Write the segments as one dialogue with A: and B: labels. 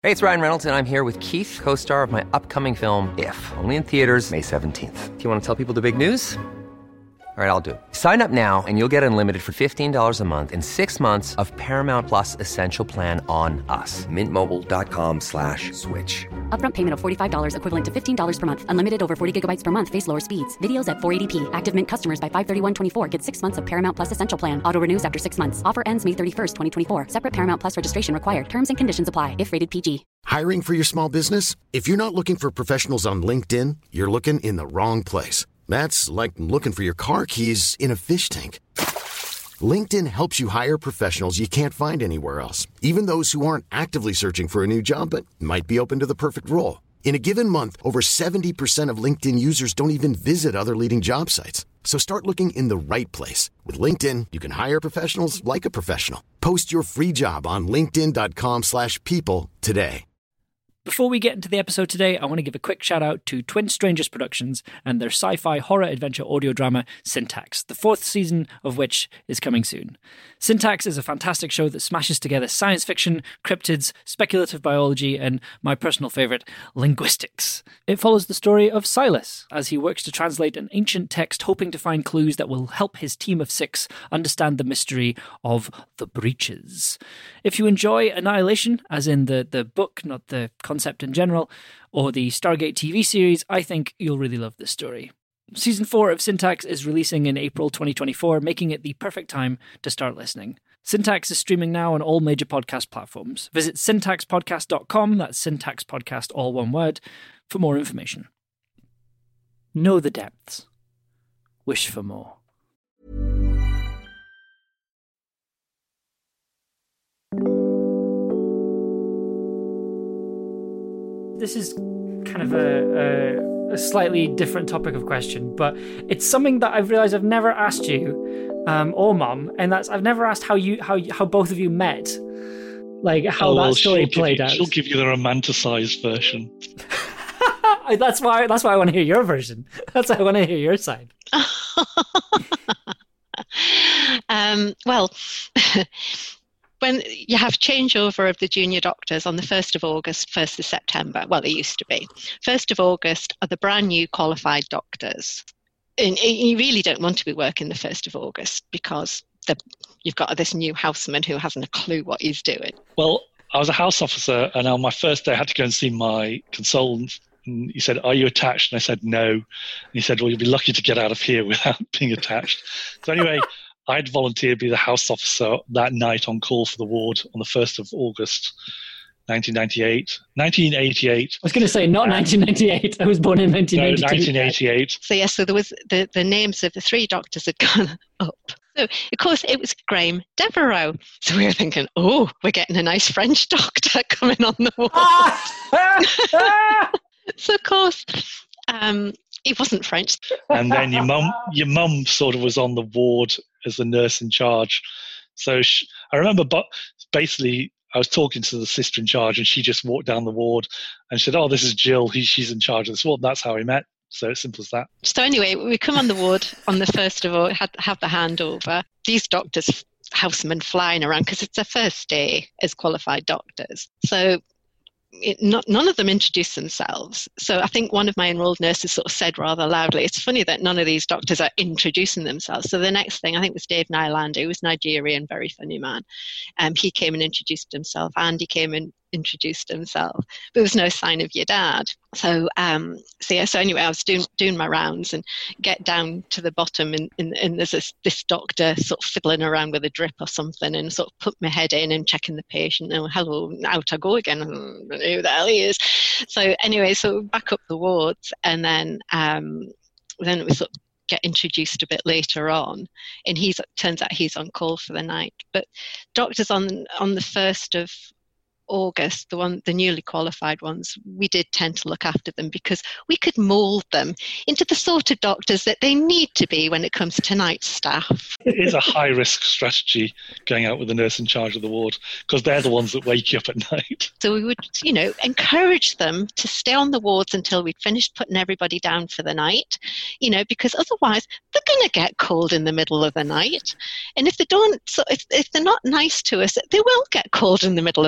A: Hey, it's Ryan Reynolds, and I'm here with Keith, co-star of my upcoming film, If, only in theaters May 17th. Do you want to tell people the big news? All right, I'll do it. Sign up now and you'll get unlimited for $15 a month and 6 months of Paramount Plus Essential Plan on us. MintMobile.com/switch.
B: Upfront payment of $45 equivalent to $15 per month. Unlimited over 40 gigabytes per month. Face lower speeds. Videos at 480p. Active Mint customers by 531.24 get 6 months of Paramount Plus Essential Plan. Auto renews after 6 months. Offer ends May 31st, 2024. Separate Paramount Plus registration required. Terms and conditions apply if rated PG.
C: Hiring for your small business? If you're not looking for professionals on LinkedIn, you're looking in the wrong place. That's like looking for your car keys in a fish tank. LinkedIn helps you hire professionals you can't find anywhere else, even those who aren't actively searching for a new job but might be open to the perfect role. In a given month, over 70% of LinkedIn users don't even visit other leading job sites. So start looking in the right place. With LinkedIn, you can hire professionals like a professional. Post your free job on linkedin.com/people today.
D: Before we get into the episode today, I want to give a quick shout out to Twin Strangers Productions and their sci-fi horror adventure audio drama Syntax, the 4th season of which is coming soon. Syntax is a fantastic show that smashes together science fiction, cryptids, speculative biology, and my personal favourite, linguistics. It follows the story of Silas as he works to translate an ancient text, hoping to find clues that will help his team of 6 understand the mystery of the breaches. If you enjoy Annihilation, as in the book, not the concept in general, or the Stargate TV series, I think you'll really love this story. Season 4 of Syntax is releasing in April 2024, making it the perfect time to start listening. Syntax is streaming now on all major podcast platforms. Visit syntaxpodcast.com, that's Syntax Podcast, all one word, for more information. Know the depths. Wish for more. This is kind of a slightly different topic of question, but it's something that I've realised I've never asked you, or Mum, and that's I've never asked how both of you met, like how that story played out.
E: She'll give you the romanticised version.
D: That's why I want to hear your version. That's why I want to hear your side.
F: Well. When you have changeover of the junior doctors on the 1st of August, 1st of September, well, they used to be. 1st of August are the brand new qualified doctors. And you really don't want to be working the 1st of August because you've got this new houseman who hasn't a clue what he's doing.
E: Well, I was a house officer, and on my first day I had to go and see my consultant. And he said, "Are you attached?" And I said, "No." And he said, "Well, you'll be lucky to get out of here without being attached." So anyway, I'd volunteered to be the house officer that night on call for the ward on the 1st of August, 1988. 1988.
D: I was going to say, not 1998. I was born in 1992.
E: No, 1988.
F: So, yes, so there was the names of the 3 doctors had gone up. So, of course, it was Graham Devereaux. So we were thinking, oh, we're getting a nice French doctor coming on the ward. So, of course, he wasn't French.
E: And then your mum sort of was on the ward as the nurse in charge. So I remember, but basically, I was talking to the sister in charge, and she just walked down the ward and said, "Oh, this is Jill. She's in charge of this ward." And that's how we met. So it's simple as that.
F: So anyway, we come on the ward on the 1st of all, have the handover. These doctors, housemen flying around because it's their first day as qualified doctors. So none of them introduced themselves. So I think one of my enrolled nurses sort of said rather loudly, "It's funny that none of these doctors are introducing themselves." So the next thing, I think, was Dave Nylander, who was Nigerian, very funny man. He came and introduced himself. Andy came and introduced himself. But there was no sign of your dad. So anyway, I was doing my rounds and get down to the bottom, and there's this doctor sort of fiddling around with a drip or something, and sort of put my head in and checking the patient. And hello, out I go again. I don't know who the hell he is. So anyway, so back up the wards, and then we sort of get introduced a bit later on, and turns out he's on call for the night. But doctors on the 1st of August, the newly qualified ones, we did tend to look after them because we could mould them into the sort of doctors that they need to be when it comes to night staff.
E: It is a high-risk strategy going out with the nurse in charge of the ward because they're the ones that wake you up at night.
F: So we would, encourage them to stay on the wards until we'd finished putting everybody down for the night, because otherwise they're going to get cold in the middle of the night. And if they don't, if they're not nice to us, they will get cold in the middle of the night.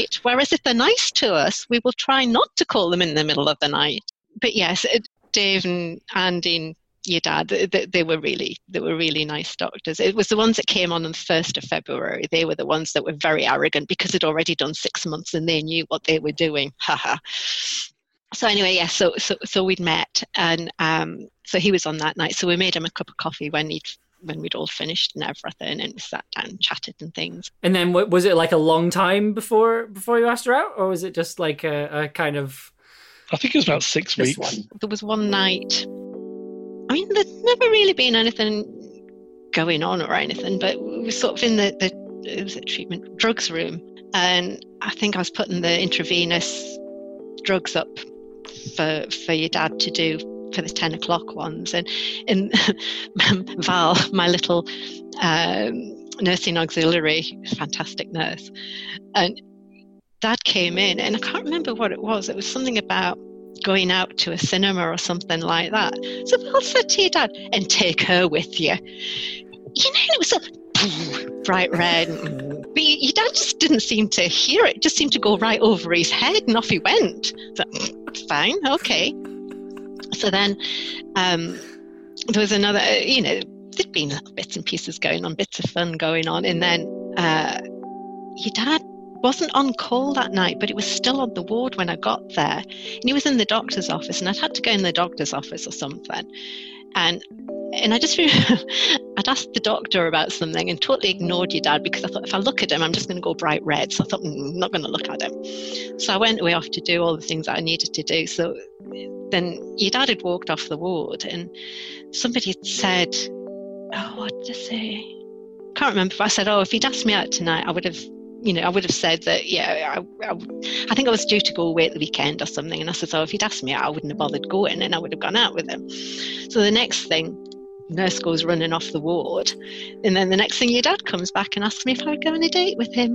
F: night. Whereas if they're nice to us, we will try not to call them in the middle of the night. But yes, Dave and Andy and your dad, they were really nice doctors. It was the ones that came on the 1st of February. They were the ones that were very arrogant because they'd already done 6 months and they knew what they were doing. Haha. So anyway, yeah, so we'd met, and so he was on that night. So we made him a cup of coffee when we'd all finished and everything, and we sat down and chatted and things.
D: And then was it like a long time before you asked her out, or was it just like a kind of?
E: I think it was about 6 weeks.
F: There was one night. I mean, there's never really been anything going on or anything, but we were sort of in it was a treatment drugs room, and I think I was putting the intravenous drugs up for your dad to do for the 10 o'clock ones, and Val, my little nursing auxiliary, fantastic nurse, and Dad came in, and I can't remember what it was. It was something about going out to a cinema or something like that. So Val said to your dad, and take her with you. You know, it was so bright red. But your dad just didn't seem to hear it. It just seemed to go right over his head, and off he went. So, fine, okay. So then there was another, there'd been little bits and pieces going on, bits of fun going on. And then your dad wasn't on call that night, but he was still on the ward when I got there. And he was in the doctor's office, and I'd had to go in the doctor's office or something. And I just I'd asked the doctor about something and totally ignored your dad, because I thought if I look at him, I'm just going to go bright red. So I thought, I'm not going to look at him. So I went away off to do all the things that I needed to do. So then your dad had walked off the ward, and somebody had said, oh, what did I say? Can't remember. But I said, oh, if he'd asked me out tonight, I would have said that, yeah, I think I was due to go away at the weekend or something. And I said, oh, if he'd asked me out, I wouldn't have bothered going, and I would have gone out with him. So the next thing, nurse goes running off the ward. And then the next thing, your dad comes back and asks me if I'd go on a date with him.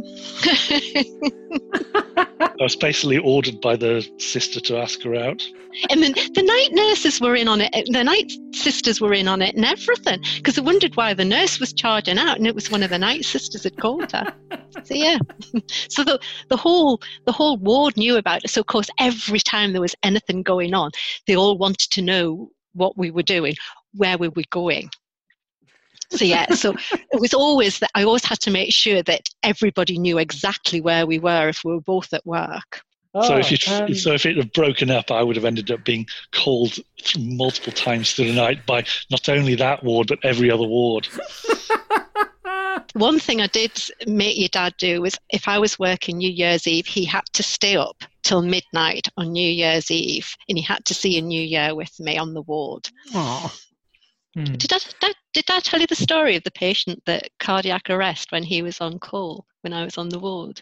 E: I was basically ordered by the sister to ask her out.
F: And then the night nurses were in on it. The night sisters were in on it and everything, because I wondered why the nurse was charging out, and it was one of the night sisters had called her. So yeah, so the whole ward knew about it. So of course, every time there was anything going on, they all wanted to know what we were doing, where we were going. So yeah, so it was always that I always had to make sure that everybody knew exactly where we were if we were both at work.
E: So if it had broken up, I would have ended up being called multiple times through the night by not only that ward, but every other ward.
F: One thing I did make your dad do was, if I was working New Year's Eve, he had to stay up till midnight on New Year's Eve, and he had to see a New Year with me on the ward.
D: Aww.
F: Did I tell you the story of the patient that cardiac arrest when he was on call, when I was on the ward?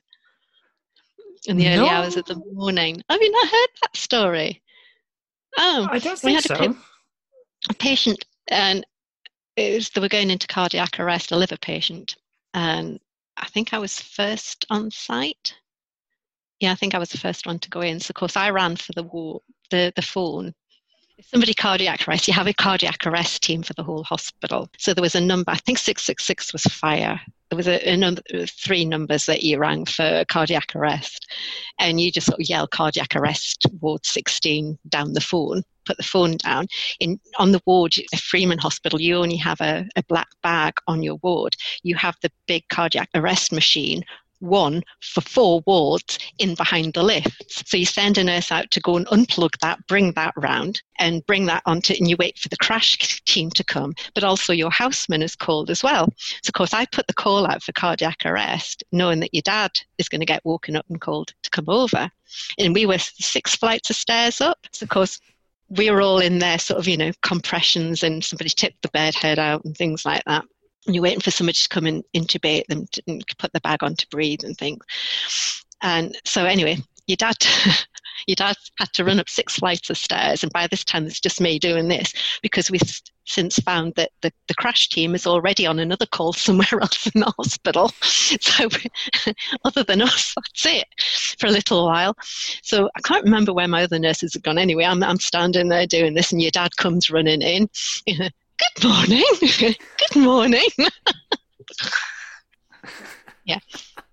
F: In the early hours of the morning. Have you not heard that story? Oh,
D: I don't think so.
F: A patient, and they were going into cardiac arrest, a liver patient, and I think I was first on site. Yeah, I think I was the first one to go in. So of course I ran for the phone. If somebody cardiac arrest, you have a cardiac arrest team for the whole hospital. So there was a number, I think 666 was fire. There was a number, 3 numbers that you rang for cardiac arrest. And you just sort of yell cardiac arrest, ward 16 down the phone, put the phone down. On the ward at Freeman Hospital, you only have a black bag on your ward. You have the big cardiac arrest machine, one for 4 wards in behind the lifts. So you send a nurse out to go and unplug that, bring that round, and bring that onto, and you wait for the crash team to come. But also your houseman is called as well. So of course I put the call out for cardiac arrest, knowing that your dad is going to get woken up and called to come over. And we were 6 flights of stairs up. So of course we were all in there sort of, compressions, and somebody tipped the bed head out and things like that. And you're waiting for somebody to come and intubate them, and put the bag on to breathe and things. And so anyway, your dad had to run up 6 flights of stairs. And by this time, it's just me doing this, because we've since found that the crash team is already on another call somewhere else in the hospital. So other than us, that's it for a little while. So I can't remember where my other nurses have gone. Anyway, I'm standing there doing this, and your dad comes running in. Good morning. Good morning. Yeah.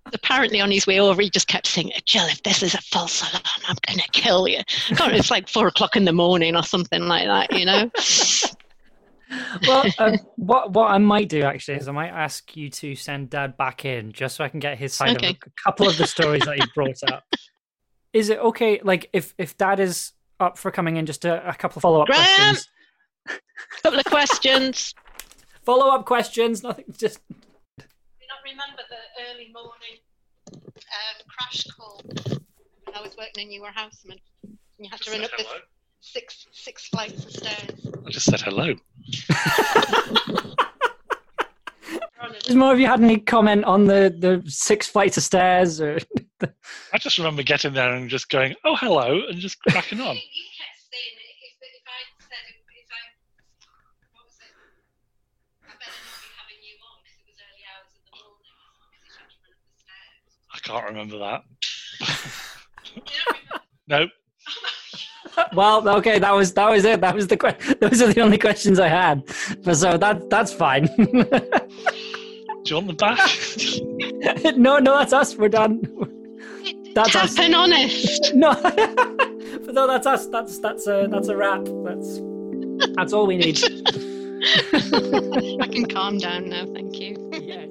F: Apparently on his way over, he just kept saying, Jill, if this is a false alarm, I'm going to kill you. God, it's like 4:00 in the morning or something like that, you know?
D: Well, what I might do actually is I might ask you to send Dad back in just so I can get his side of a couple of the stories that he brought up. Is it okay, like, if Dad is up for coming in, just a couple of follow-up questions?
F: Couple of questions.
D: Follow-up questions, nothing, just...
F: Do you not remember the early morning crash call when I was working and you were houseman? You had to run up the six flights of stairs.
E: I just said hello.
D: Has more of you had any comment on the 6 flights of stairs? Or
E: I just remember getting there and just going, oh, hello, and just cracking on.
F: You kept saying if I said, what was it? I better not be having you on because it was early hours of the morning because you had to run up the stairs.
E: I can't remember that.
F: You don't remember?
E: Nope.
D: Well, okay, that was it. Those are the only questions I had. So that's fine.
E: Do you want them back?
D: No, that's us. We're done. That's us.
F: Tapping honest.
D: No, no, that's us. That's a wrap. That's all we need.
F: I can calm down now. Thank you.
D: Yes.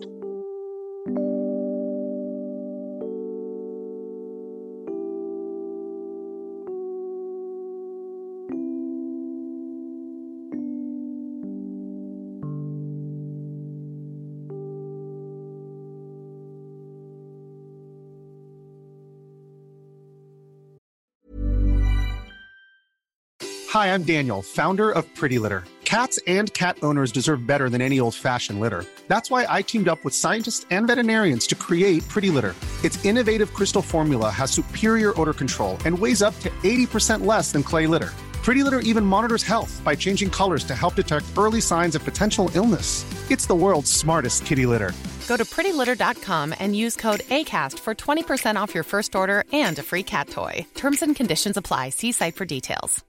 G: Hi, I'm Daniel, founder of Pretty Litter. Cats and cat owners deserve better than any old-fashioned litter. That's why I teamed up with scientists and veterinarians to create Pretty Litter. Its innovative crystal formula has superior odor control and weighs up to 80% less than clay litter. Pretty Litter even monitors health by changing colors to help detect early signs of potential illness. It's the world's smartest kitty litter.
H: Go to prettylitter.com and use code ACAST for 20% off your first order and a free cat toy. Terms and conditions apply. See site for details.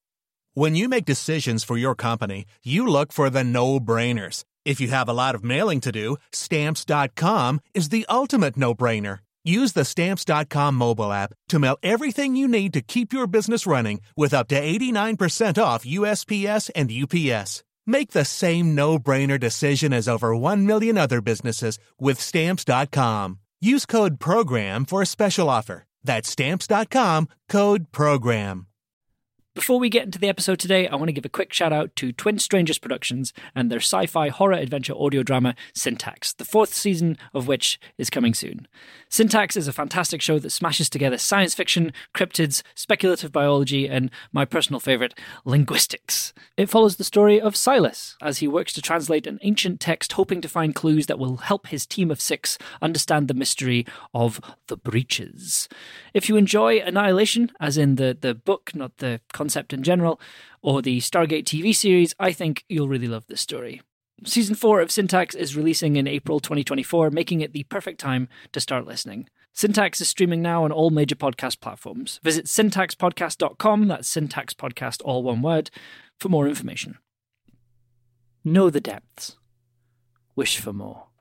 I: When you make decisions for your company, you look for the no-brainers. If you have a lot of mailing to do, Stamps.com is the ultimate no-brainer. Use the Stamps.com mobile app to mail everything you need to keep your business running with up to 89% off USPS and UPS. Make the same no-brainer decision as over 1 million other businesses with Stamps.com. Use code PROGRAM for a special offer. That's Stamps.com, code PROGRAM.
D: Before we get into the episode today, I want to give a quick shout out to Twin Strangers Productions and their sci-fi horror adventure audio drama Syntax, the 4th season of which is coming soon. Syntax is a fantastic show that smashes together science fiction, cryptids, speculative biology, and my personal favourite, linguistics. It follows the story of Silas as he works to translate an ancient text, hoping to find clues that will help his team of 6 understand the mystery of the breaches. If you enjoy Annihilation, as in the book, not the concept in general, or the Stargate TV series, I think you'll really love this story. Season 4 of Syntax is releasing in April 2024, making it the perfect time to start listening. Syntax is streaming now on all major podcast platforms. Visit syntaxpodcast.com, that's Syntax Podcast, all one word, for more information. Know the depths. Wish for more.